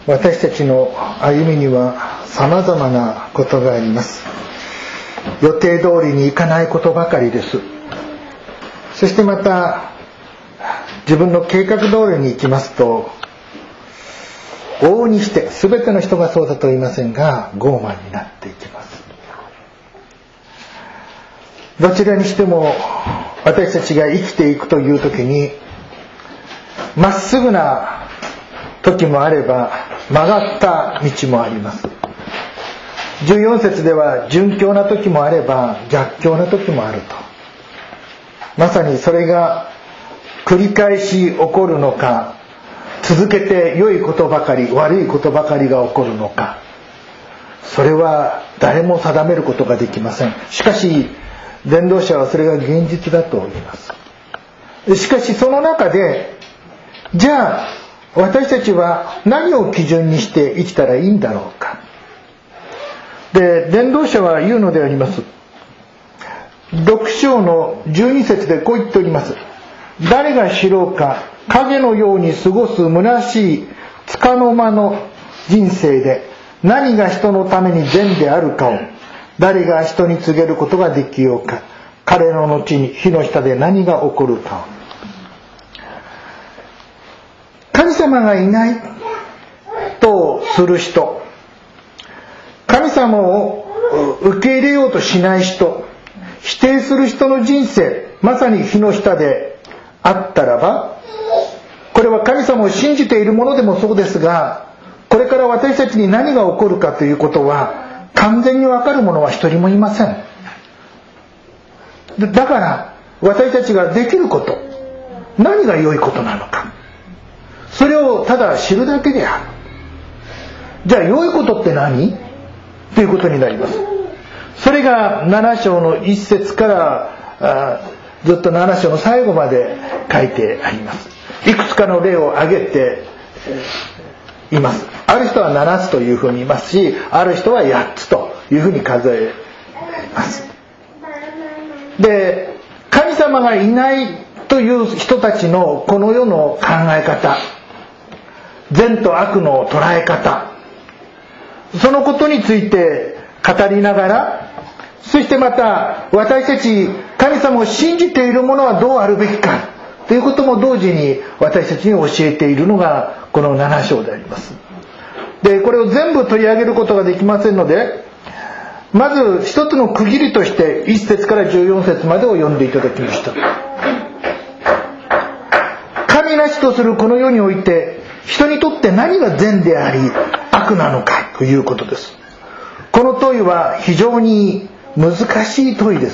私たちの歩みには様々なことがあります。予定通りにいかないことばかりです。そしてまた自分の計画通りに行きますと、往々にして全ての人がそうだとは言いませんが、傲慢になっていきます。どちらにしても私たちが生きていくという時に、まっすぐな時もあれば曲がった道もあります。14節では順境な時もあれば逆境な時もあると。まさにそれが繰り返し起こるのか、続けて良いことばかり悪いことばかりが起こるのか、それは誰も定めることができません。しかし伝道者はそれが現実だと言います。しかしその中で、じゃあ私たちは何を基準にして生きたらいいんだろうか。で、伝道者は言うのであります。6章の12節でこう言っております。誰が知ろうか、影のように過ごす虚しい束の間の人生で何が人のために善であるかを誰が人に告げることができようか。彼の後に火の下で何が起こるかを。神様がいないとする人、神様を受け入れようとしない人、否定する人の人生、まさに火の下であったらば、これは神様を信じている者でもそうですが、これから私たちに何が起こるかということは完全に分かる者は一人もいません。だから私たちができること、何が良いことなのか、それをただ知るだけである。じゃあ良いことって何？ということになります。それが7章の1節からずっと7章の最後まで書いてあります。いくつかの例を挙げています。ある人は7つというふうに言いますし、ある人は8つというふうに数えます。で、神様がいないという人たちのこの世の考え方、善と悪の捉え方、そのことについて語りながら、そしてまた私たち神様を信じている者はどうあるべきかということも同時に私たちに教えているのがこの7章であります。で、これを全部取り上げることができませんので、まず一つの区切りとして1節から14節までを読んでいただきました。神なしとするこの世において、人にとって何が善であり悪なのかということです。この問いは非常に難しい問いです。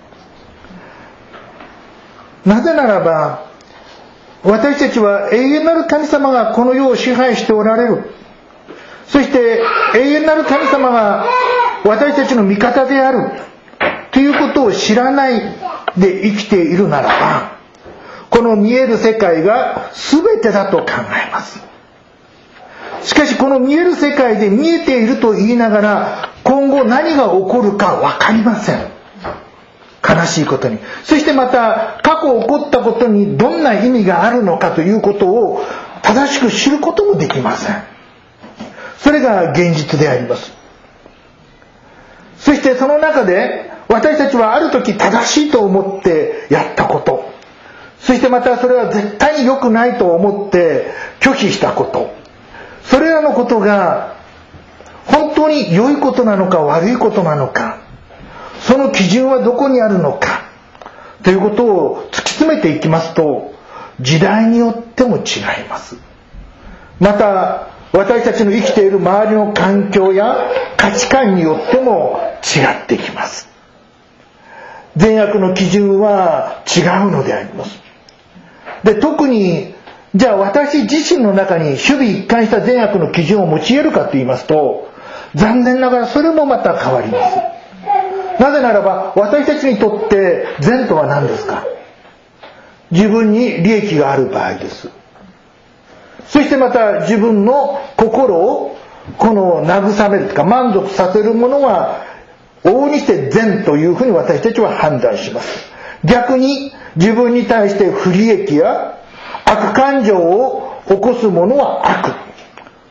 なぜならば、私たちは永遠なる神様がこの世を支配しておられる。そして永遠なる神様が私たちの味方であるということを知らないで生きているならば、この見える世界が全てだと考えます。しかしこの見える世界で見えていると言いながら、今後何が起こるか分かりません。悲しいことに。そしてまた過去起こったことにどんな意味があるのかということを正しく知ることもできません。それが現実であります。そしてその中で私たちはある時正しいと思ってやったこと、そしてまたそれは絶対に良くないと思って拒否したこと、それらのことが本当に良いことなのか悪いことなのか、その基準はどこにあるのかということを突き詰めていきますと、時代によっても違います。また私たちの生きている周りの環境や価値観によっても違ってきます。善悪の基準は違うのであります。で、特にじゃあ私自身の中に守備一貫した善悪の基準を用いるかと言いますと、残念ながらそれもまた変わります。なぜならば私たちにとって善とは何ですか？自分に利益がある場合です。そしてまた自分の心を慰めるとか満足させるものは往々にして善というふうに私たちは判断します。逆に自分に対して不利益や悪感情を起こすものは悪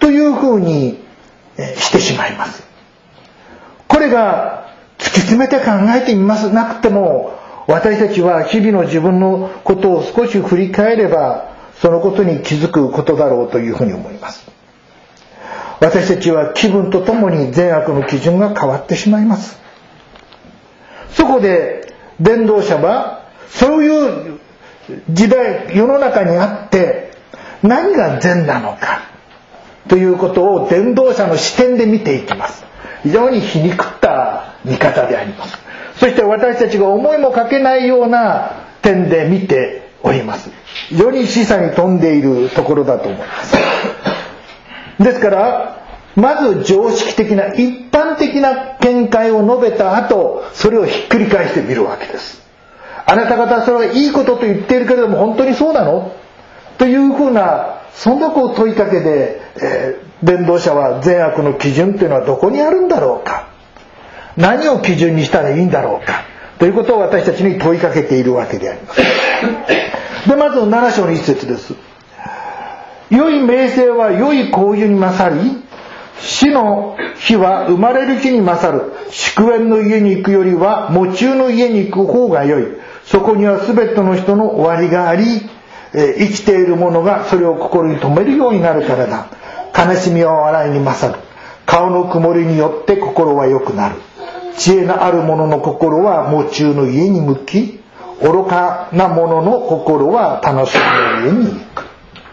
というふうにしてしまいます。これが突き詰めて考えてみますなくても、私たちは日々の自分のことを少し振り返ればそのことに気づくことだろうというふうに思います。私たちは気分とともに善悪の基準が変わってしまいます。そこで伝道者はそういう時代世の中にあって何が善なのかということを伝道者の視点で見ていきます。非常に皮肉った見方であります。そして私たちが思いもかけないような点で見ております。非常に示唆に富んでいるところだと思います。ですからまず常識的な一般的な見解を述べた後、それをひっくり返してみるわけです。あなた方はそれはいいことと言っているけれども本当にそうなのというふうな、そんな問いかけで、伝道者は善悪の基準というのはどこにあるんだろうか、何を基準にしたらいいんだろうかということを私たちに問いかけているわけであります。でまず7章の一節です。良い名声は良い香油に勝り、死の日は生まれる日に勝る。祝宴の家に行くよりは喪中の家に行く方が良い。そこにはすべての人の終わりがあり、生きている者がそれを心に留めるようになるからだ。悲しみは笑いに勝る。顔の曇りによって心は良くなる。知恵のある者の心は喪中の家に向き、愚かな者の心は楽しみの家に行く。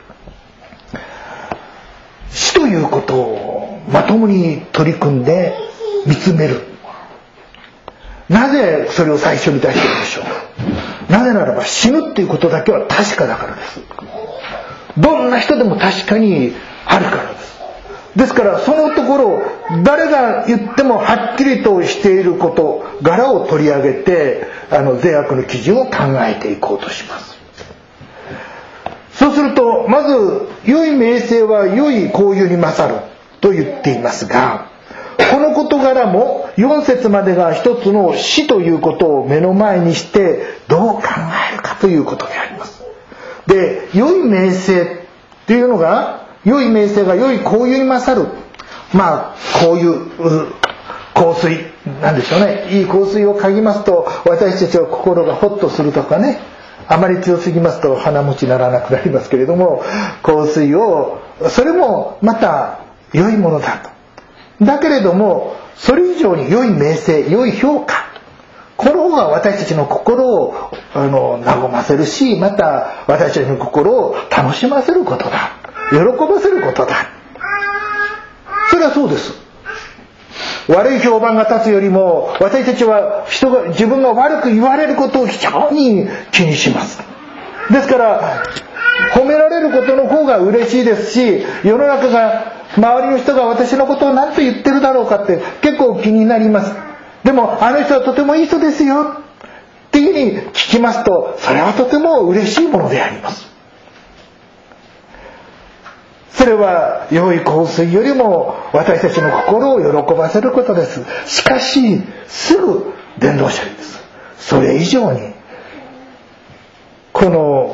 死ということをまともに取り組んで見つめる。なぜそれを最初に出しているでしょう。なぜならば死ぬっていうことだけは確かだからです。どんな人でも確かにあるからです。ですからそのところを誰が言ってもはっきりとしていること柄を取り上げて善悪の基準を考えていこうとします。そうするとまず良い名声は良い香油に勝ると言っていますが、この事柄も4節までが一つの死ということを目の前にしてどう考えるかということであります。で、良い名声っていうのが、良い名声が良い香油に勝る。まあこういう香水なんでしょうね。いい香水を嗅ぎますと私たちは心がホッとするとかね、あまり強すぎますと鼻持ちならなくなりますけれども、香水をそれもまた良いものだと。だけれどもそれ以上に良い名声、良い評価、この方が私たちの心を和ませるし、また私たちの心を楽しませることだ、喜ばせることだ。それはそうです。悪い評判が立つよりも私たちは人が自分が悪く言われることを非常に気にします。ですから褒められることの方が嬉しいですし、世の中が周りの人が私のことを何と言ってるだろうかって結構気になります。でもあの人はとてもいい人ですよっていうふうに聞きますと、それはとても嬉しいものであります。それは良い香水よりも私たちの心を喜ばせることです。しかしすぐ伝道者にです。それ以上にこの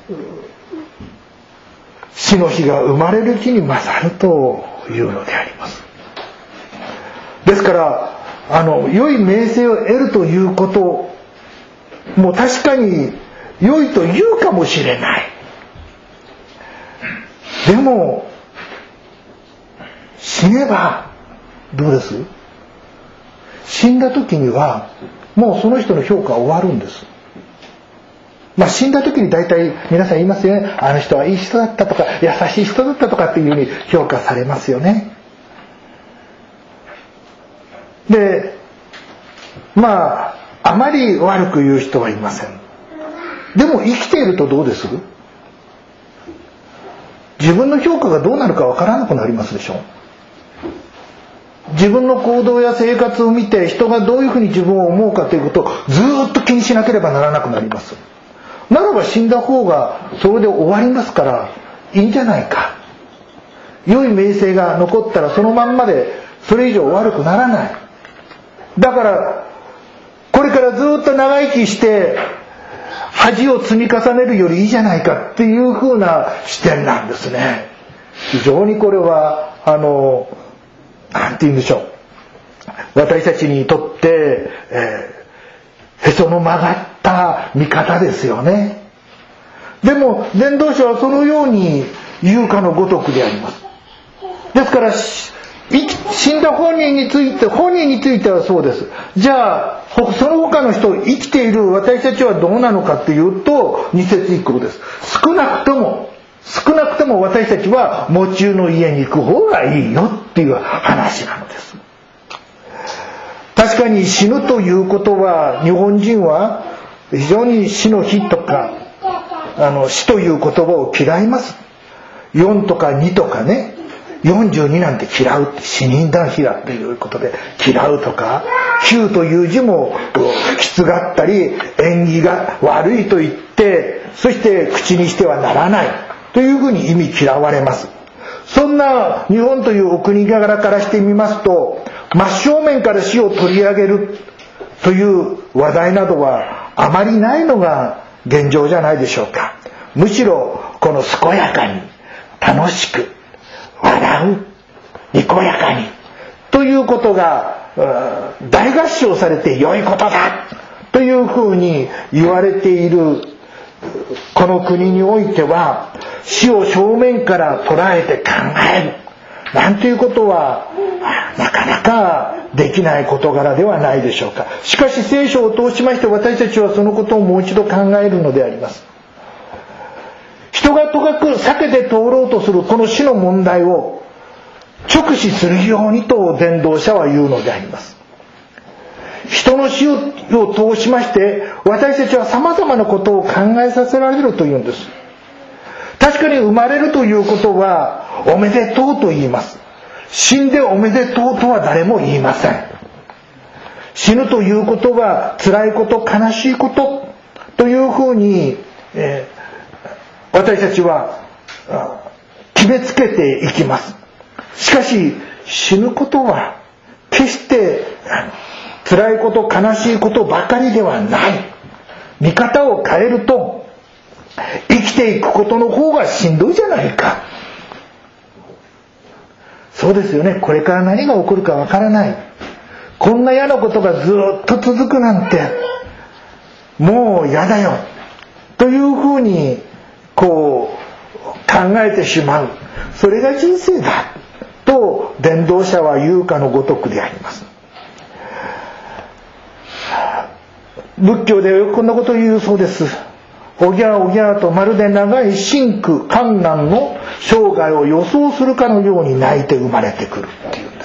死の日が生まれる日に勝るというのであります。ですから良い名声を得るということも確かに良いと言うかもしれない。でも死ねばどうです？死んだ時にはもうその人の評価は終わるんです。死んだ時に大体皆さん言いますよね。あの人はいい人だったとか優しい人だったとかっていうふうに評価されますよね。であまり悪く言う人はいません。でも生きているとどうです？自分の評価がどうなるかわからなくなりますでしょ。自分の行動や生活を見て人がどういうふうに自分を思うかということをずっと気にしなければならなくなります。ならば死んだ方がそれで終わりますからいいんじゃないか。良い名声が残ったらそのまんまでそれ以上悪くならない。だからこれからずっと長生きして恥を積み重ねるよりいいじゃないかっていう風な視点なんですね。 非常にこれはなんて言うんでしょう、私たちにとって、へその曲がった見方ですよね。でも伝道者はそのように言うかのごとくであります。ですから死んだ本人についてはそうです。じゃあその他の人、生きている私たちはどうなのかというと、2節以降です。少なくとも私たちは喪中の家に行く方がいいよっていう話なのです。確かに死ぬということは、日本人は非常に死の日とか死という言葉を嫌います。4とか2とかね、42なんて嫌うって、死人だ日だということで嫌うとか、9という字も不吉があったり縁起が悪いと言って、そして口にしてはならないというふうに意味嫌われます。そんな日本というお国柄からしてみますと、真正面から死を取り上げるという話題などはあまりないのが現状じゃないでしょうか。むしろこの健やかに楽しく笑う、にこやかにということが大合唱されて良いことだというふうに言われているこの国においては、死を正面から捉えて考えるなんていうことはなかなかできない事柄ではないでしょうか。しかし聖書を通しまして私たちはそのことをもう一度考えるのであります。人がとかく避けて通ろうとするこの死の問題を直視するようにと伝道者は言うのであります。人の死を通しまして私たちは様々なことを考えさせられるというんです。確かに生まれるということはおめでとうと言います。死んでおめでとうとは誰も言いません。死ぬということは辛いこと、悲しいことというふうに、私たちは決めつけていきます。しかし死ぬことは決して辛いこと、悲しいことばかりではない。見方を変えると生きていくことの方がしんどいじゃないか。そうですよね。これから何が起こるかわからない。こんな嫌なことがずっと続くなんてもう嫌だよというふうに考えてしまう。それが人生だと伝道者は言うかのごとくであります。仏教ではよくこんなことを言うそうです。おぎゃおぎゃとまるで長い真空艱難の生涯を予想するかのように泣いて生まれてくるっていうんです。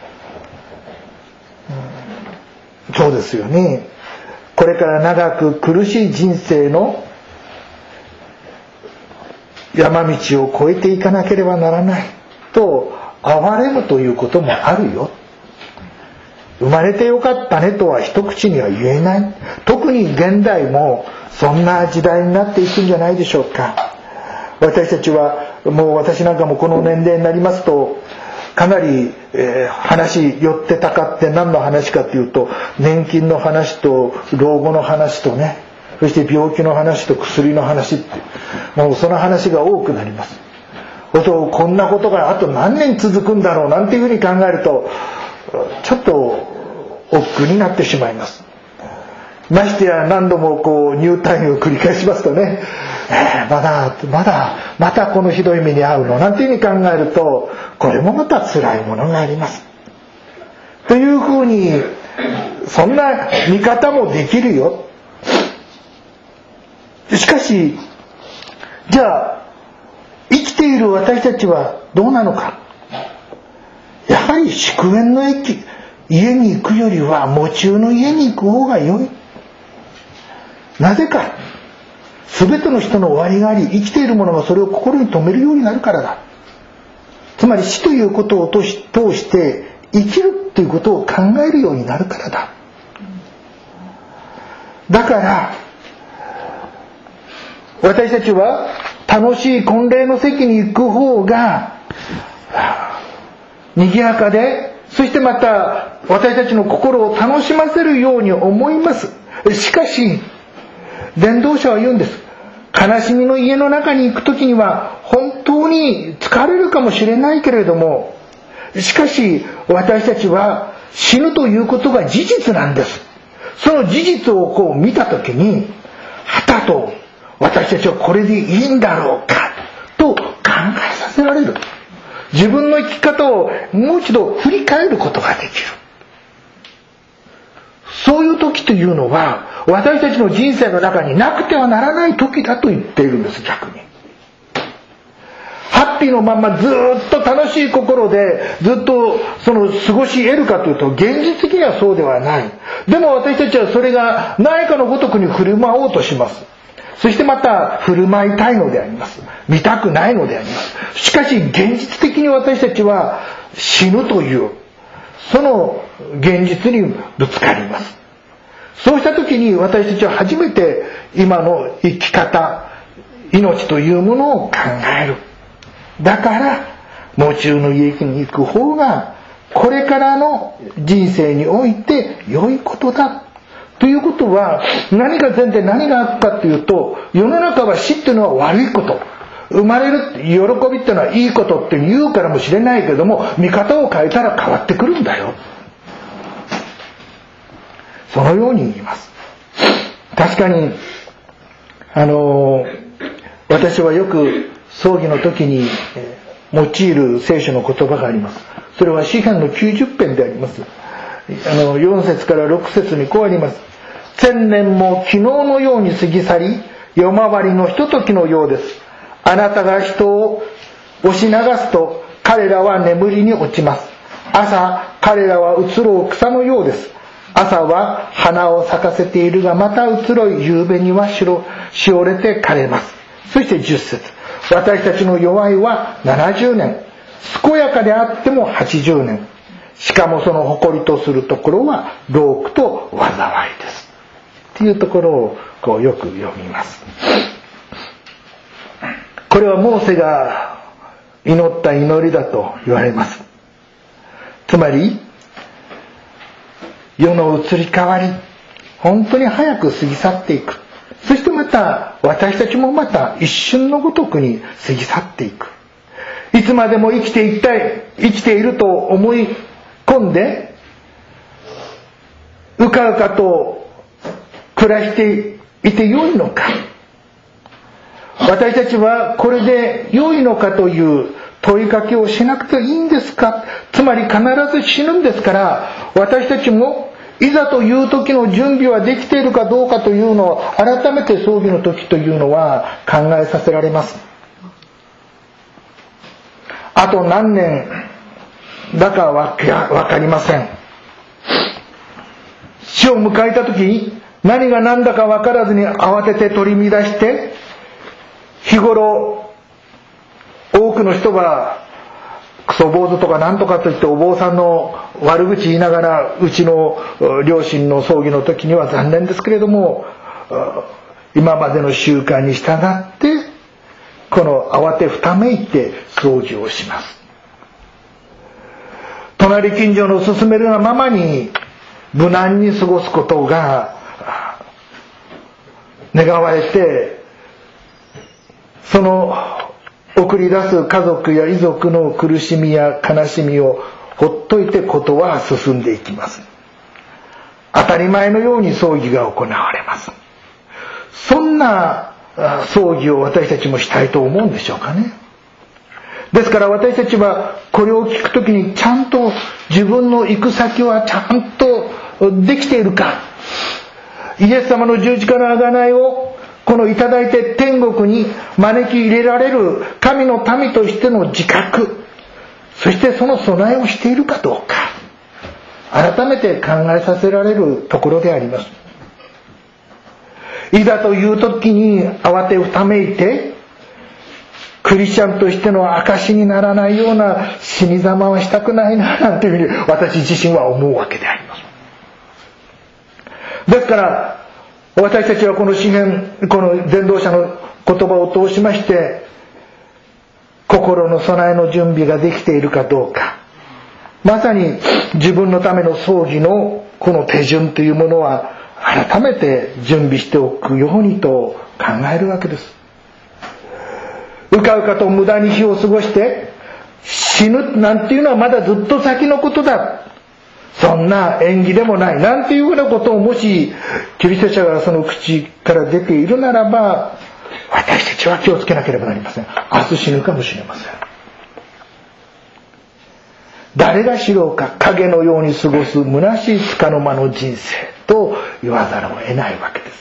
そうですよね。これから長く苦しい人生の山道を越えていかなければならないと哀れむということもあるよ。生まれてよかったねとは一口には言えない。特に現代もそんな時代になっていくんじゃないでしょうか。私たちはもう、私なんかもこの年齢になりますとかなり、話寄ってたかって何の話かというと、年金の話と老後の話とね、そして病気の話と薬の話って、もうその話が多くなります。こんなことがあと何年続くんだろうなんていうふうに考えるとちょっと億劫になってしまいます。ましてや何度も入退院を繰り返しますとね、またこのひどい目に遭うのなんていうふうに考えると、これもまた辛いものがありますというふうに、そんな見方もできるよ。しかしじゃあ生きている私たちはどうなのか。やはり祝宴の家に行くよりは喪中の家に行く方が良い。なぜか、全ての人の終わりがあり、生きている者がそれを心に留めるようになるからだ。つまり死ということを通して生きるということを考えるようになるからだ。だから私たちは楽しい婚礼の席に行く方が賑やかで、そしてまた私たちの心を楽しませるように思います。しかし伝道者は言うんです。 悲しみの家の中に行くときには本当に疲れるかもしれないけれども、しかし私たちは死ぬということが事実なんです。その事実を見たときに、はたと私たちはこれでいいんだろうかと考えさせられる。自分の生き方をもう一度振り返ることができる。そういう時というのは私たちの人生の中になくてはならない時だと言っているんです。逆にハッピーのままずっと楽しい心でずっと過ごし得るかというと、現実的にはそうではない。でも私たちはそれがないかのごとくに振る舞おうとします。そしてまた振る舞いたいのであります。見たくないのであります。しかし現実的に私たちは死ぬというその現実にぶつかります。そうした時に私たちは初めて今の生き方、命というものを考える。だから喪中の家に行く方がこれからの人生において良いことだということは、何が前提何があるかというと、世の中は死っていうのは悪いこと、生まれる喜びっていうのはいいことって言うからもしれないけども、見方を変えたら変わってくるんだよ、そのように言います。確かに私はよく葬儀の時に用いる聖書の言葉があります。それは詩編の90編であります。4節から6節にこうあります。千年も昨日のように過ぎ去り、夜回りのひとときのようです。あなたが人を押し流すと彼らは眠りに落ちます。朝彼らは移ろう草のようです。朝は花を咲かせているが、また移ろい夕べにはしおれて枯れます。そして10節、私たちの弱いは70年、健やかであっても80年、しかもその誇りとするところは労苦と災いですっていうところをよく読みます。これはモーセが祈った祈りだと言われます。つまり世の移り変わり、本当に早く過ぎ去っていく。そしてまた私たちもまた一瞬のごとくに過ぎ去っていく。いつまでも生きていると思い込んでうかうかと暮らしていて良いのか。私たちはこれで良いのかという問いかけをしなくていいんですか。つまり必ず死ぬんですから、私たちもいざという時の準備はできているかどうかというのを改めて葬儀の時というのは考えさせられます。あと何年だかわかりません。死を迎えた時に何が何だか分からずに慌てて取り乱して、日頃多くの人がクソ坊主とか何とかといってお坊さんの悪口言いながら、うちの両親の葬儀の時には残念ですけれども今までの習慣に従ってこの慌てふためいて葬儀をします。隣近所の勧めるがままに無難に過ごすことが願われて、その送り出す家族や遺族の苦しみや悲しみをほっといてことは進んでいきます。当たり前のように葬儀が行われます。そんな葬儀を私たちもしたいと思うんでしょうかね。ですから私たちはこれを聞くときにちゃんと自分の行く先はちゃんとできているか。イエス様の十字架の贖いをこのいただいて天国に招き入れられる神の民としての自覚、そしてその備えをしているかどうか、改めて考えさせられるところであります。いざという時に慌てふためいてクリスチャンとしての証にならないような死に様はしたくないな、なんていうふうに私自身は思うわけであります。ですから私たちはこの詩篇、この伝道者の言葉を通しまして、心の備えの準備ができているかどうか、まさに自分のための葬儀のこの手順というものは改めて準備しておくようにと考えるわけです。 うかうかと無駄に日を過ごして死ぬなんていうのはまだずっと先のことだ、そんな縁起でもないなんていうようなことをもしキリスト者がその口から出ているならば、私たちは気をつけなければなりません。明日死ぬかもしれません。誰が知ろうか、影のように過ごす虚しい束の間の人生と言わざるを得ないわけです。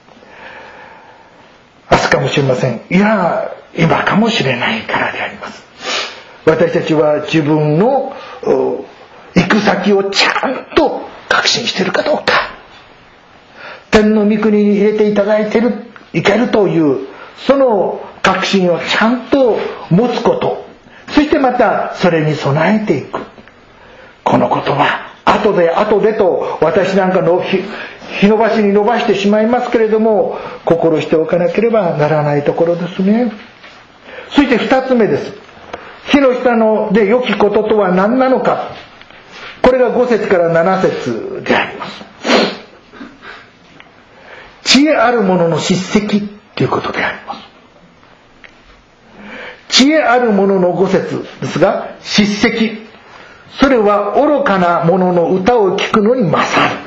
明日かもしれません。いや、今かもしれないからであります。私たちは自分の行く先をちゃんと確信しているかどうか、天の御国に入れていただいていけるというその確信をちゃんと持つこと、そしてまたそれに備えていく。このことは後でと私なんかの日延ばしに伸ばしてしまいますけれども、心しておかなければならないところですね。そして2つ目です。火の下ので良きこととは何なのか。これが5節から7節であります。知恵ある者の叱責ということであります。知恵ある者の5節ですが、叱責、それは愚かな者の歌を聞くのに勝る。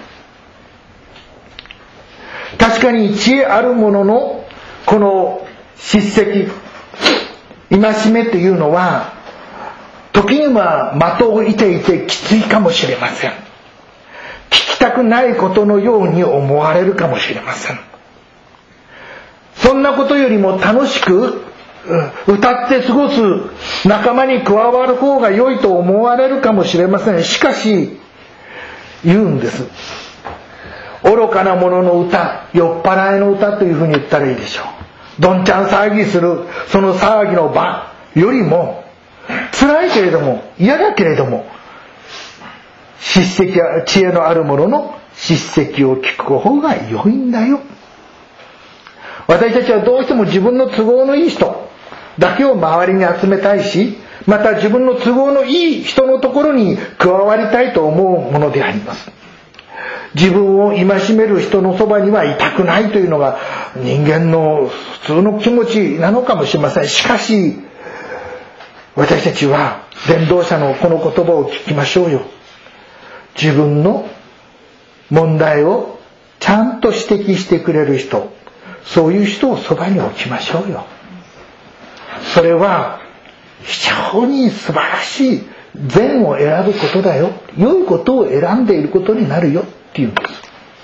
確かに知恵ある者のこの叱責、戒めというのは時には的を射ていてきついかもしれません。聞きたくないことのように思われるかもしれません。そんなことよりも楽しく歌って過ごす仲間に加わる方が良いと思われるかもしれません。しかし言うんです。愚かな者の歌、酔っ払いの歌というふうに言ったらいいでしょう。どんちゃん騒ぎするその騒ぎの場よりも、辛いけれども嫌だけれども叱責や知恵のある者の叱責を聞く方が良いんだよ。私たちはどうしても自分の都合のいい人だけを周りに集めたいし、また自分の都合のいい人のところに加わりたいと思うものであります。自分を戒める人のそばにはいたくないというのが人間の普通の気持ちなのかもしれません。しかし私たちは伝道者のこの言葉を聞きましょうよ。自分の問題をちゃんと指摘してくれる人、そういう人をそばに置きましょうよ。それは非常に素晴らしい善を選ぶことだよ、良いことを選んでいることになるよっていうんです。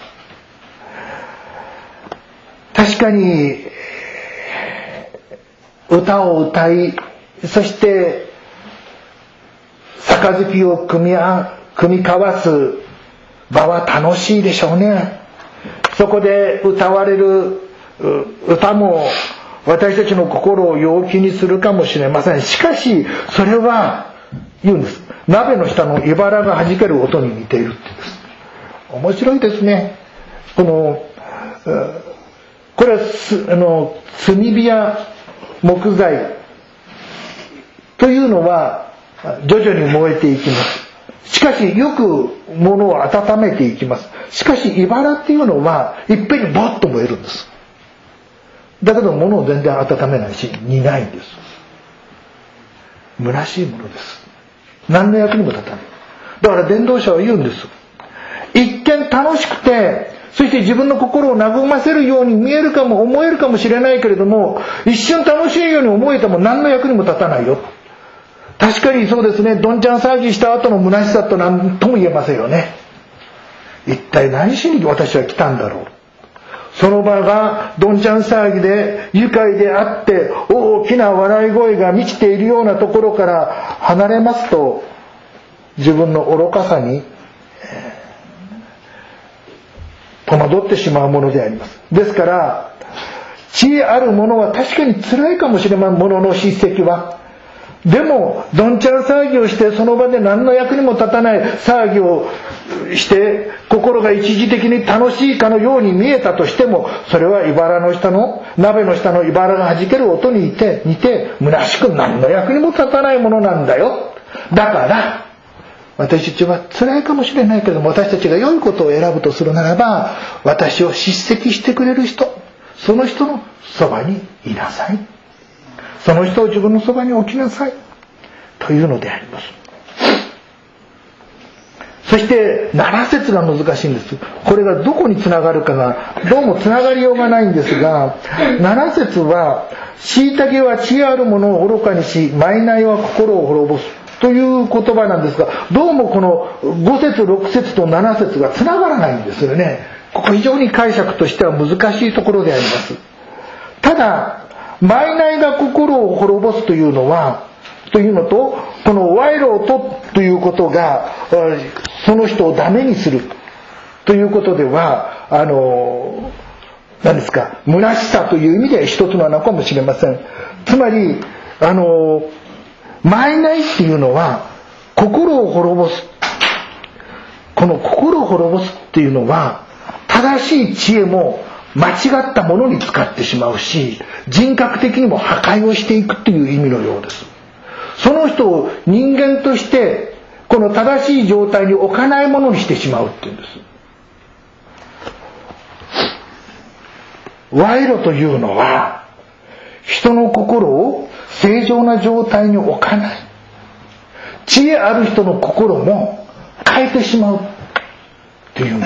確かに歌を歌い、そして杯を組み交わす場は楽しいでしょうね。そこで歌われる歌も私たちの心を陽気にするかもしれません。しかしそれは言うんです。鍋の下の茨が弾ける音に似ているって言うんです。面白いですね。これは炭火や木材というのは徐々に燃えていきます。しかしよく物を温めていきます。しかし茨っていうのはいっぺんにボッと燃えるんです。だけど物を全然温めないし煮ないんです。虚しいものです。何の役にも立たない。だから伝道者は言うんです。一見楽しくて、そして自分の心を和ませるように見えるかも思えるかもしれないけれども、一瞬楽しいように思えても何の役にも立たないよ。確かにそうですね。どんちゃん騒ぎした後の虚しさと何とも言えませんよね。一体何しに私は来たんだろう。その場がどんちゃん騒ぎで愉快であって大きな笑い声が満ちているようなところから離れますと、自分の愚かさに戸惑ってしまうものであります。ですから知恵あるものは確かに辛いかもしれません。ものの叱責は。でもどんちゃん騒ぎをしてその場で何の役にも立たない騒ぎをして心が一時的に楽しいかのように見えたとしても、それは鍋の下の茨が弾ける音に似て虚しく何の役にも立たないものなんだよ。だから私たちは辛いかもしれないけれども、私たちが良いことを選ぶとするならば、私を叱責してくれる人、その人のそばにいなさい。 その人を自分のそばに置きなさいというのであります。そして7節が難しいんです。これがどこにつながるかがどうもつながりようがないんですが、7節は虐げは知恵あるものを愚かにし、賄は心を滅ぼすという言葉なんですが、どうもこの5節6節と7節がつながらないんですよね。ここ非常に解釈としては難しいところであります。ただ賄が心を滅ぼすというのと、この賄賂を取ということがその人をダメにするということでは何ですか、虚しさという意味で一つなのかもしれません。つまり賄っていうのは心を滅ぼす。この心を滅ぼすっていうのは正しい知恵も間違ったものに使ってしまうし、人格的にも破壊をしていくという意味のようです。その人を人間としてこの正しい状態に置かないものにしてしまうっていうんです。賄賂というのは人の心を正常な状態に置かない。知恵ある人の心も変えてしまうっていうんです。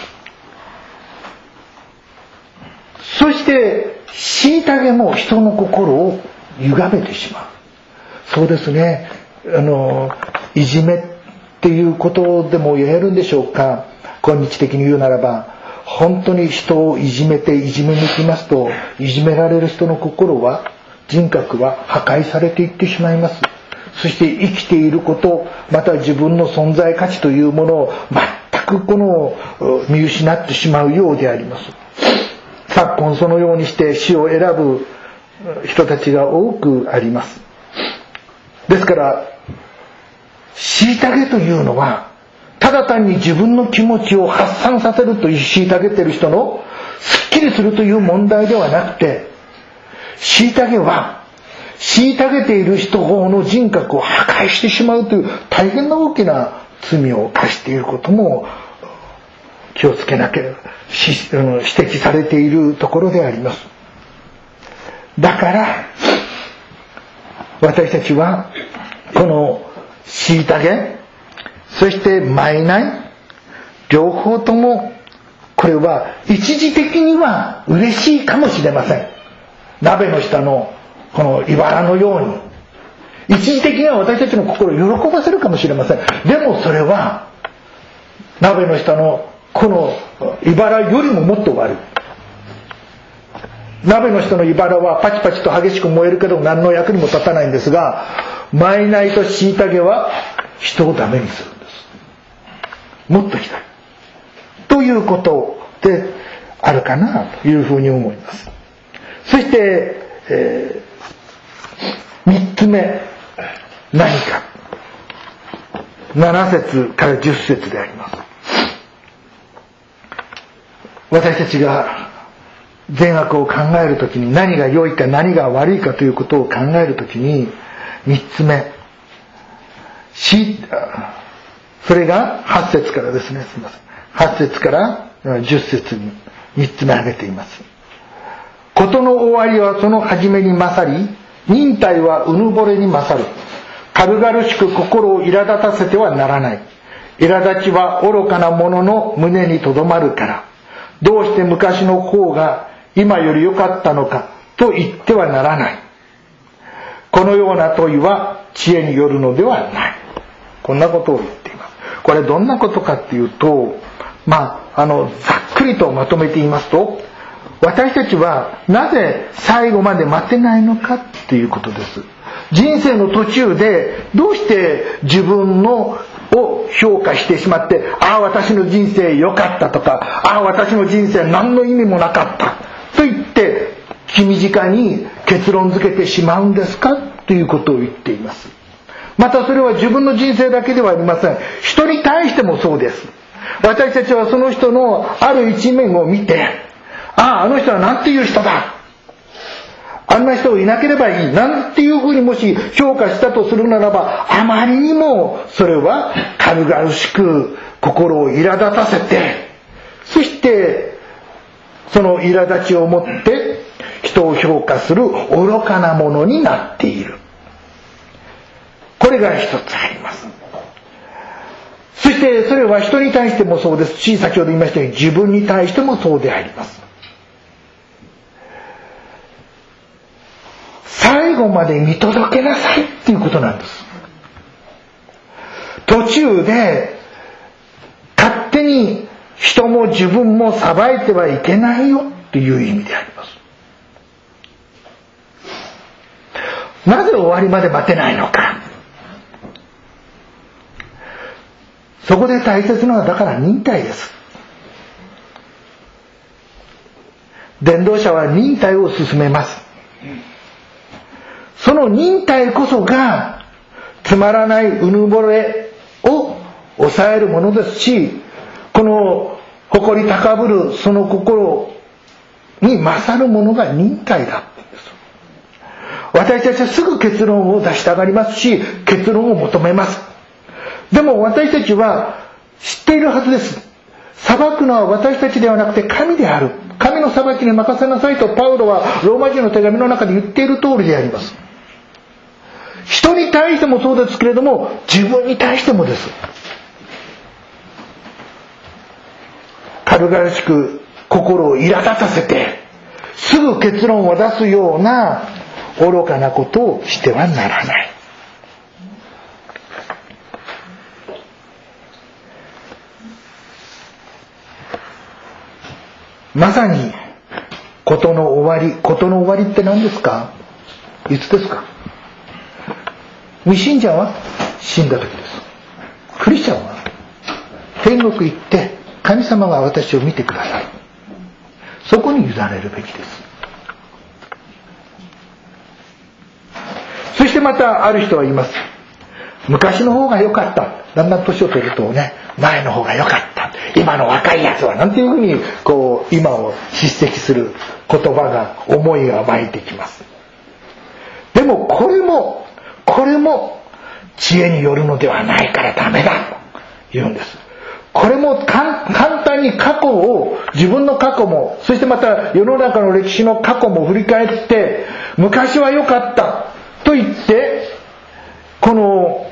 そして虐げも人の心を歪めてしまう。そうですね、いじめっていうことでも言えるんでしょうか。今日的に言うならば、本当に人をいじめていじめ抜きますと、いじめられる人の心は、人格は破壊されていってしまいます。そして生きていること、また自分の存在価値というものを全く見失ってしまうようであります。昨今そのようにして死を選ぶ人たちが多くあります。ですから虐げというのはただ単に自分の気持ちを発散させるという虐げている人のすっきりするという問題ではなくて、虐げは虐げている人の人格を破壊してしまうという大変な大きな罪を犯していることも気をつけなければ指摘されているところであります。だから私たちはこの虐げ、そして賄両方ともこれは一時的には嬉しいかもしれません。鍋の下のこの茨のように一時的には私たちの心を喜ばせるかもしれません。でもそれは鍋の下のこの茨よりももっと悪い。鍋の下の茨はパチパチと激しく燃えるけど何の役にも立たないんですが、賄と虐げは人をダメにするんです。もっとひどいということであるかなというふうに思います。そして、3つ目何か7節から10節であります。私たちが善悪を考えるときに何が良いか何が悪いかということを考えるときに3つ目、それが8節からですね、すみません、8節から10節に3つ目挙げています。事の終わりはその始めに勝り、忍耐はうぬぼれに勝る。軽々しく心を苛立たせてはならない。苛立ちは愚かな者の胸にとどまるから。どうして昔の方が今より良かったのかと言ってはならない。このような問いは知恵によるのではない。こんなことを言っています。これどんなことかっていうと、ざっくりとまとめて言いますと、私たちはなぜ最後まで待てないのかっていうことです。人生の途中でどうして自分を評価してしまって、ああ私の人生良かったとか、ああ私の人生何の意味もなかったと言って気短に結論付けてしまうんですかということを言っています。またそれは自分の人生だけではありません。人に対してもそうです。私たちはその人のある一面を見て、あの人はなんていう人だ、あんな人いなければいいなんていうふうにもし評価したとするならば、あまりにもそれは軽々しく心を苛立たせて、そしてその苛立ちをもって人を評価する愚かなものになっている。これが一つあります。そしてそれは人に対してもそうですし、先ほど言いましたように自分に対してもそうであります。最後まで見届けなさいっていうことなんです。途中で勝手に人も自分も裁いてはいけないよっていう意味であります。なぜ終わりまで待てないのか。そこで大切なのはだから忍耐です。伝道者は忍耐を進めます。その忍耐こそがつまらないうぬぼれを抑えるものですし、この誇り高ぶるその心に勝るものが忍耐だって言うんです。私たちはすぐ結論を出したがりますし、結論を求めます。でも私たちは知っているはずです。裁くのは私たちではなくて神である。神の裁きに任せなさいとパウロはローマ人の手紙の中で言っている通りであります。人に対してもそうですけれども、自分に対してもです。軽々しく心を苛立たせてすぐ結論を出すような愚かなことをしてはならない。まさに事の終わりって何ですか？いつですか？未信者は死んだ時です。クリスチャンは天国行って神様が私を見てください。そこに委ねるべきです。そしてまたある人は言います。昔の方が良かった。だんだん年を取るとね、前の方が良かった。今の若いやつはなんていうふうに今を叱責する言葉が、思いが湧いてきます。でもこれも知恵によるのではないからダメだと言うんです。これも簡単に自分の過去も、そしてまた世の中の歴史の過去も振り返って、昔は良かったと言って、この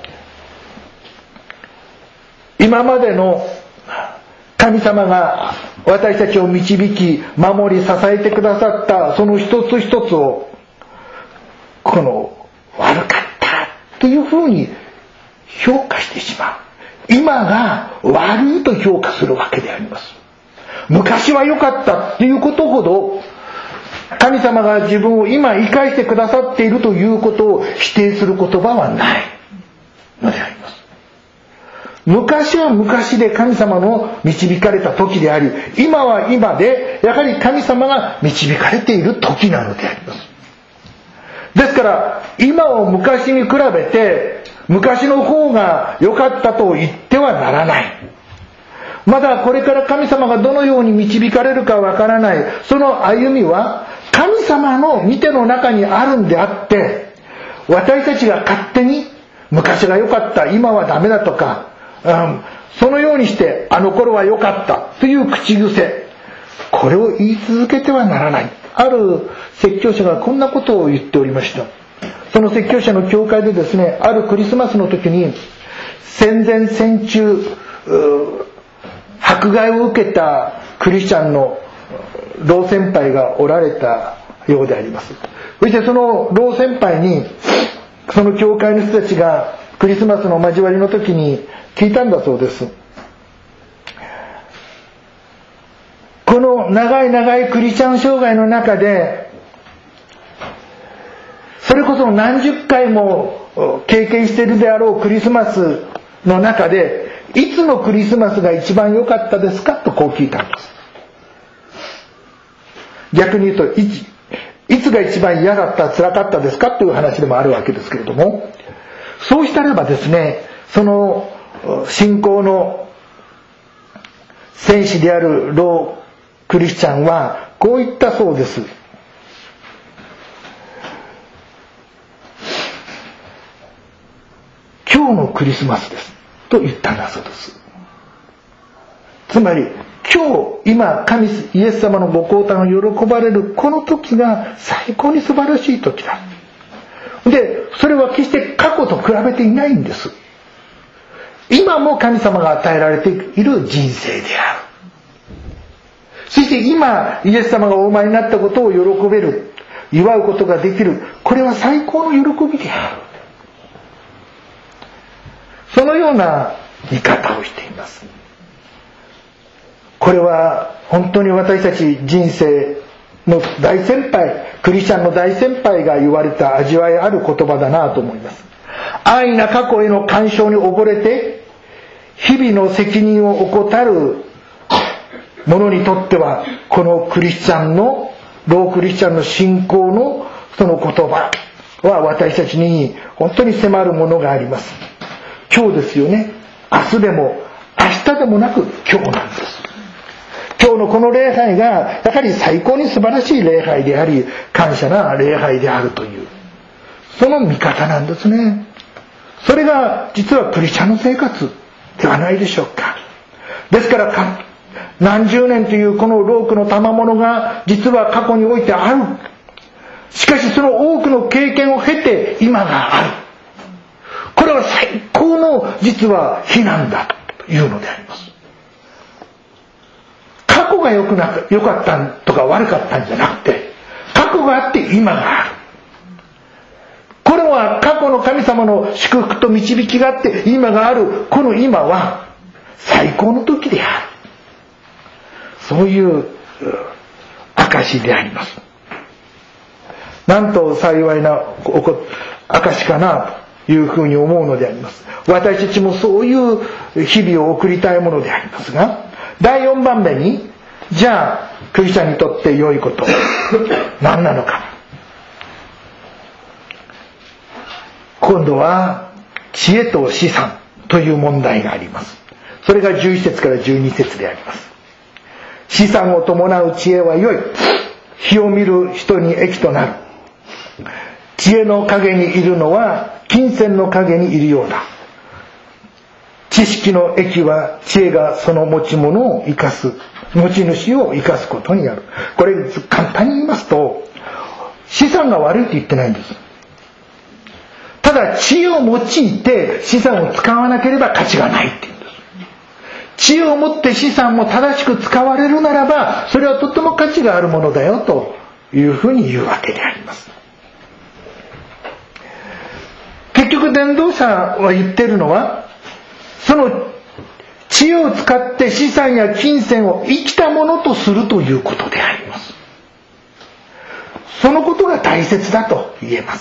今までの神様が私たちを導き守り支えてくださったその一つ一つを悪かったというふうに評価してしまう。今が悪いと評価するわけであります。昔は良かったということほど神様が自分を今生かしてくださっているということを否定する言葉はないのであります。昔は昔で神様の導かれた時であり、今は今でやはり神様が導かれている時なのであります。ですから今を昔に比べて昔の方が良かったと言ってはならない。まだこれから神様がどのように導かれるかわからない。その歩みは神様の見ての中にあるんであって、私たちが勝手に昔が良かった、今はダメだとか、そのようにしてあの頃は良かったという口癖、これを言い続けてはならない。ある説教者がこんなことを言っておりました。その説教者の教会でですね、あるクリスマスの時に戦前戦中迫害を受けたクリスチャンの老先輩がおられたようであります。そしてその老先輩にその教会の人たちがクリスマスの交わりの時に聞いたんだそうです。この長いクリスチャン生涯の中で、それこそ何十回も経験しているであろうクリスマスの中で、いつのクリスマスが一番良かったですかとこう聞いたんです。逆に言うと、いつが一番嫌だった、辛かったですかという話でもあるわけですけれども、そうしたらばですね、その信仰の戦士である老クリスチャンはこう言ったそうです。今日のクリスマスですと言ったんだそうです。つまり今イエス様のご降誕を喜ばれるこの時が最高に素晴らしい時だ。でそれは決して過去と比べていないんです。今も神様が与えられている人生である。そして今イエス様がお生まれになったことを喜べる、祝うことができる、これは最高の喜びである。そのような言い方をしています。これは本当に私たち人生の大先輩、クリスチャンの大先輩が言われた味わいある言葉だなと思います。安易な過去への干渉に溺れて日々の責任を怠る者にとっては、このクリスチャンのロークリスチャンの信仰のその言葉は私たちに本当に迫るものがあります。今日ですよね。明日でも明日でもなく今日なんです。今日のこの礼拝がやはり最高に素晴らしい礼拝であり、感謝な礼拝であるという、その見方なんですね。それが実はクリスチャンの生活ではないでしょうか。ですから何十年というこのロークの賜物が実は過去においてある。しかしその多くの経験を経て今がある。これは最高の実は非難だというのであります。過去が良かったとか悪かったんじゃなくて、過去があって今がある。これは過去の神様の祝福と導きがあって今がある。この今は最高の時である。そういう証であります。なんと幸いな証かなというふうに思うのであります。私たちもそういう日々を送りたいものでありますが、第4番目に、じゃあクリスチャンにとって良いこと何なのか。今度は知恵と資産という問題があります。それが11節から12節であります。資産を伴う知恵は良い。火を見る人に益となる。知恵の陰にいるのは金銭の陰にいるようだ。知識の益は知恵がその持ち物を生かす、持ち主を生かすことにある。これ簡単に言いますと、資産が悪いって言ってないんです。ただ知恵を用いて資産を使わなければ価値がないって言うんです。知恵を持って資産も正しく使われるならば、それはとっても価値があるものだよというふうに言うわけであります。結局伝道者は言っているのは、その知恵を使って資産や金銭を生きたものとするということであります。そのことが大切だと言えます。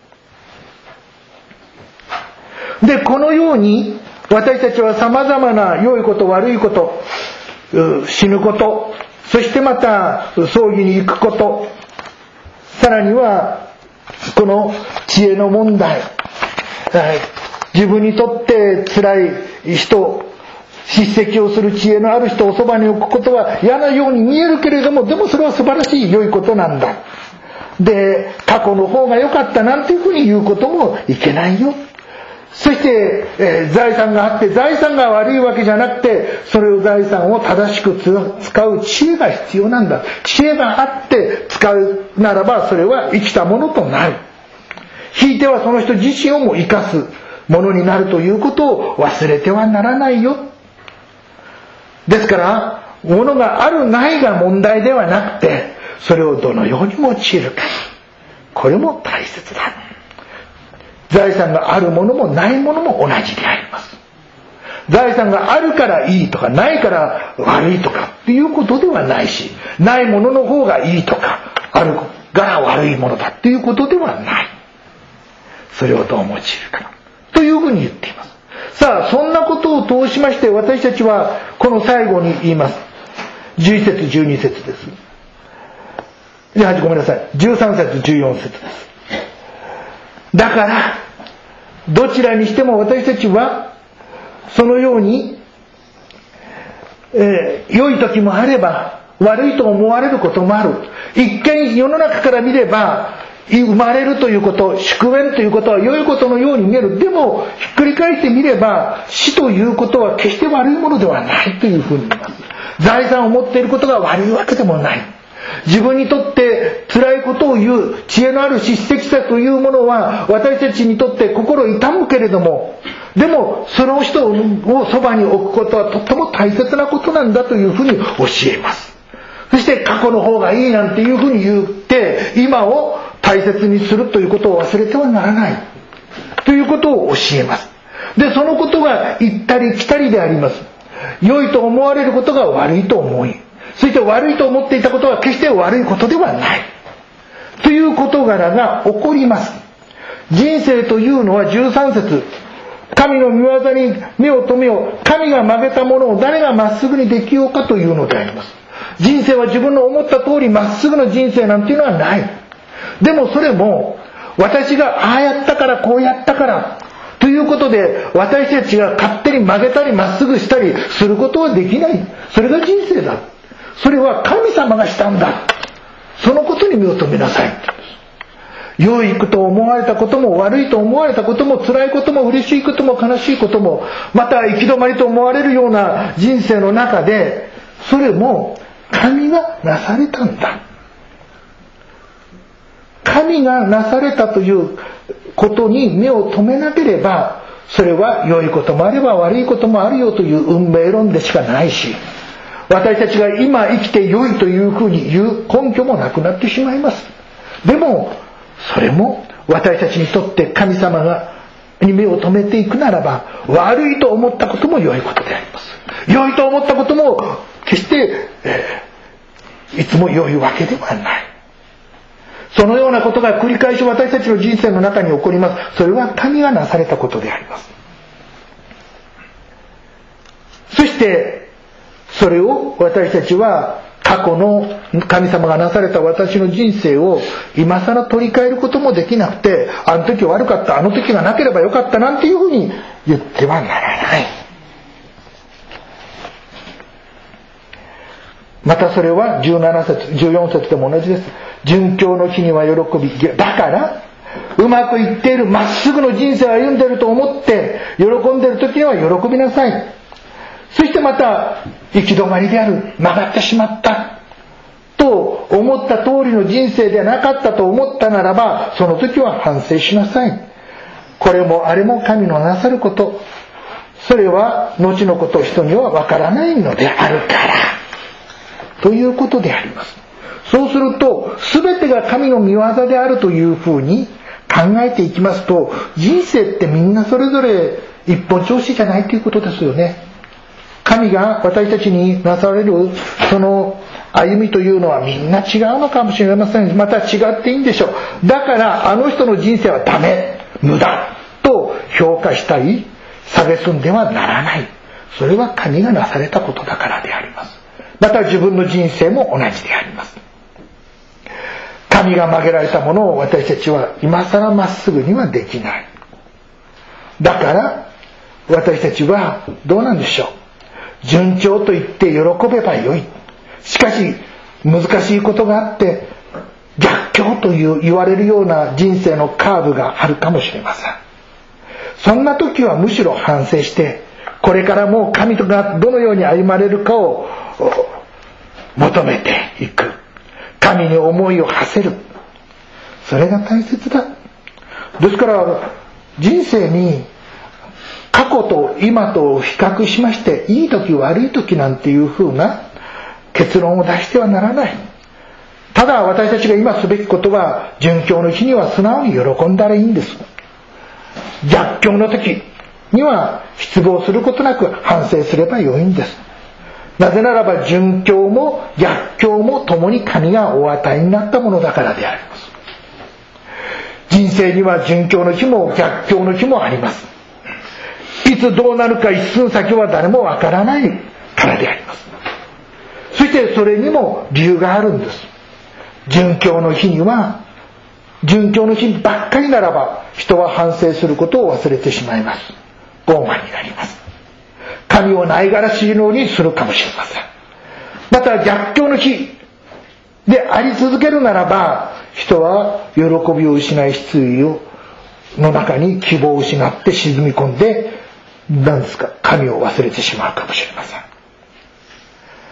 で、このように私たちは様々な良いこと悪いこと、死ぬこと、そしてまた葬儀に行くこと、さらにはこの知恵の問題、自分にとって辛い人、叱責をする知恵のある人をそばに置くことは嫌なように見えるけれども、でもそれは素晴らしい良いことなんだ。で、過去の方が良かったなんていうふうに言うこともいけないよ。そして、財産があって財産が悪いわけじゃなくて、それを財産を正しく使う知恵が必要なんだ。知恵があって使うならば、それは生きたものとなる。ひいてはその人自身をも生かすものになるということを忘れてはならないよ。ですから物があるないが問題ではなくて、それをどのように用いるか、これも大切だ。財産があるものもないものも同じであります。財産があるからいいとかないから悪いとかっていうことではないし、ないものの方がいいとかあるから悪いものだっていうことではない。それをどう用いるかというふうに言っています。さあ、そんなことを通しまして私たちはこの最後に言います。11節12節です。ごめんなさい、13節14節です。だからどちらにしても私たちはそのように、良い時もあれば悪いと思われることもある。一見世の中から見れば生まれるということ、祝宴ということは良いことのように見える。でもひっくり返してみれば死ということは決して悪いものではないというふうに言います。 財産を持っていることが悪いわけでもない。自分にとって辛いことを言う知恵のある叱責者というものは私たちにとって心痛むけれども、でもその人をそばに置くことはとっても大切なことなんだというふうに教えます。そして過去の方がいいなんていうふうに言って今を大切にするということを忘れてはならないということを教えます。で、そのことが行ったり来たりであります。良いと思われることが悪いと思い、そして悪いと思っていたことは決して悪いことではないという事柄が起こります。人生というのは13節、神の御業に目を留めよう。神が曲げたものを誰がまっすぐにできようかというのであります。人生は自分の思った通りまっすぐの人生なんていうのはない。でもそれも私がああやったからこうやったからということで私たちが勝手に曲げたりまっすぐしたりすることはできない。それが人生だ。それは神様がしたんだ。そのことに目を留めなさい。良いと思われたことも悪いと思われたことも辛いことも嬉しいことも悲しいこともまた行き止まりと思われるような人生の中でそれも神がなされたんだ。神がなされたということに目を留めなければそれは良いこともあれば悪いこともあるよという運命論でしかないし、私たちが今生きて良いというふうに言う根拠もなくなってしまいます。でもそれも私たちにとって神様に目を留めていくならば悪いと思ったことも良いことであります。良いと思ったことも決して、いつも良いわけではない。そのようなことが繰り返し私たちの人生の中に起こります。それは神がなされたことであります。そしてそれを私たちは過去の神様がなされた私の人生を今更取り替えることもできなくて、あの時悪かった、あの時がなければよかったなんていうふうに言ってはならない。またそれは17節14節でも同じです。殉教の日には喜び、だからうまくいっているまっすぐの人生を歩んでいると思って喜んでいる時には喜びなさい。そしてまた行き止まりである、曲がってしまったと思った通りの人生ではなかったと思ったならばその時は反省しなさい。これもあれも神のなさること、それは後のこと人にはわからないのであるからということであります。そうすると全てが神の御業であるというふうに考えていきますと、人生ってみんなそれぞれ一本調子じゃないということですよね。神が私たちになされるその歩みというのはみんな違うのかもしれません。また違っていいんでしょう。だからあの人の人生はダメ、無駄と評価したり蔑んではならない。それは神がなされたことだからであります。また自分の人生も同じであります。神が曲げられたものを私たちは今更まっすぐにはできない。だから私たちはどうなんでしょう。順調と言って喜べばよい。しかし難しいことがあって逆境と言われるような人生のカーブがあるかもしれません。そんな時はむしろ反省してこれからもう神とがどのように歩まれるかを求めていく。神に思いを馳せる。それが大切だ。ですから人生に過去と今と比較しましていい時悪い時なんていう風な結論を出してはならない。ただ私たちが今すべきことは殉教の日には素直に喜んだらいいんです。逆境の時には失望することなく反省すればよいんです。なぜならば殉教も逆境も共に神がお与えになったものだからであります。人生には殉教の日も逆境の日もあります。いつどうなるか一寸先は誰もわからないからであります。そしてそれにも理由があるんです。殉教の日には殉教の日ばっかりならば人は反省することを忘れてしまいます。傲慢になります。神をないがらしいようにするかもしれません。また逆境の日であり続けるならば人は喜びを失い失意の中に希望を失って沈み込んで何ですか神を忘れてしまうかもしれません。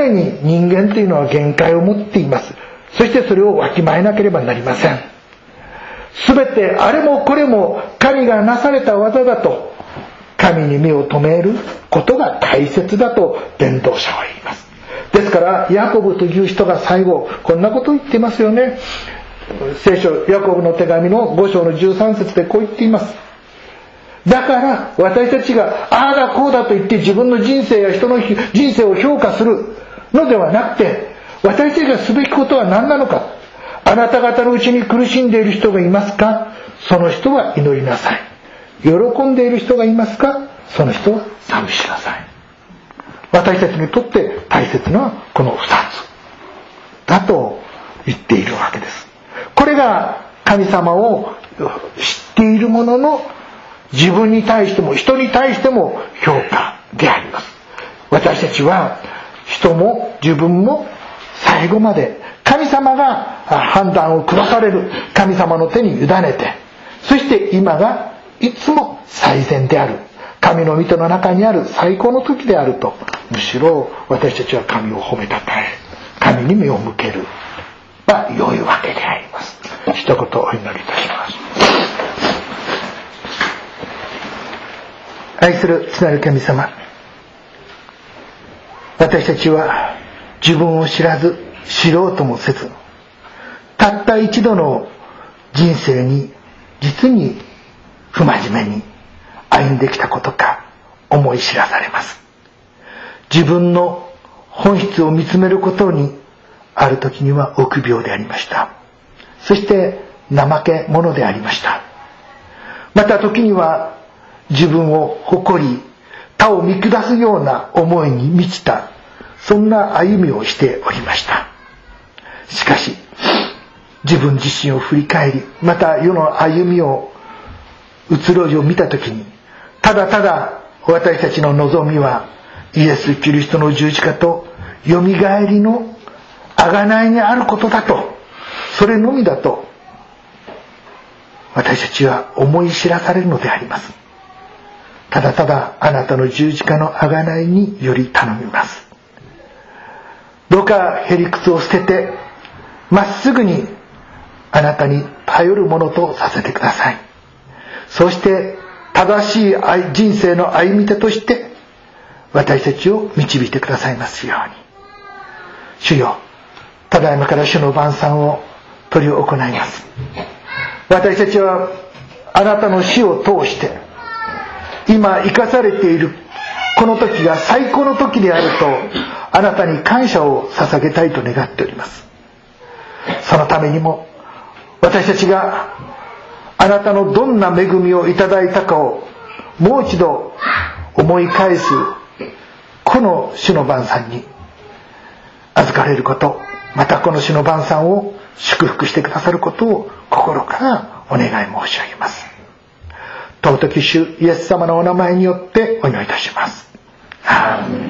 常に人間というのは限界を持っています。そしてそれをわきまえなければなりません。すべてあれもこれも神がなされた技だと、神に目を留めることが大切だと伝道者は言います。ですからヤコブという人が最後こんなことを言っていますよね。聖書ヤコブの手紙の5章の13節でこう言っています。だから私たちがああだこうだと言って自分の人生や人の人生を評価するのではなくて、私たちがすべきことは何なのか。あなた方のうちに苦しんでいる人がいますか。その人は祈りなさい。喜んでいる人がいますか。その人は賛美しなさい。私たちにとって大切なこの2つだと言っているわけです。これが神様を知っている者の自分に対しても人に対しても評価であります。私たちは人も自分も最後まで神様が判断を下される神様の手に委ねて、そして今がいつも最善である、神の御手の中にある最高の時であると、むしろ私たちは神を褒めたたえ、神に目を向ける良いわけであります。一言お祈りいたします。愛する父なる神様、私たちは自分を知らず知ろうともせず、たった一度の人生に実に不真面目に歩んできたことか思い知らされます。自分の本質を見つめることにある時には臆病でありました。そして怠け者でありました。また時には自分を誇り他を見下すような思いに満ちた、そんな歩みをしておりました。しかし自分自身を振り返り、また世の歩みを移ろいを見たときに、ただただ私たちの望みはイエス・キリストの十字架とよみがえりの贖いにあることだと、それのみだと私たちは思い知らされるのであります。ただただあなたの十字架の贖いにより頼みます。どうかへりくつを捨ててまっすぐにあなたに頼るものとさせてください。そして正しい人生の歩み手として私たちを導いてくださいますように。主よ、ただいまから主の晩餐を執り行います。私たちはあなたの死を通して今生かされているこの時が最高の時であるとあなたに感謝を捧げたいと願っております。そのためにも私たちがあなたのどんな恵みをいただいたかをもう一度思い返すこの主の晩餐に預かれること、またこの主の晩餐を祝福してくださることを心からお願い申し上げます。尊き主イエス様のお名前によってお祈りいたします。アーメン。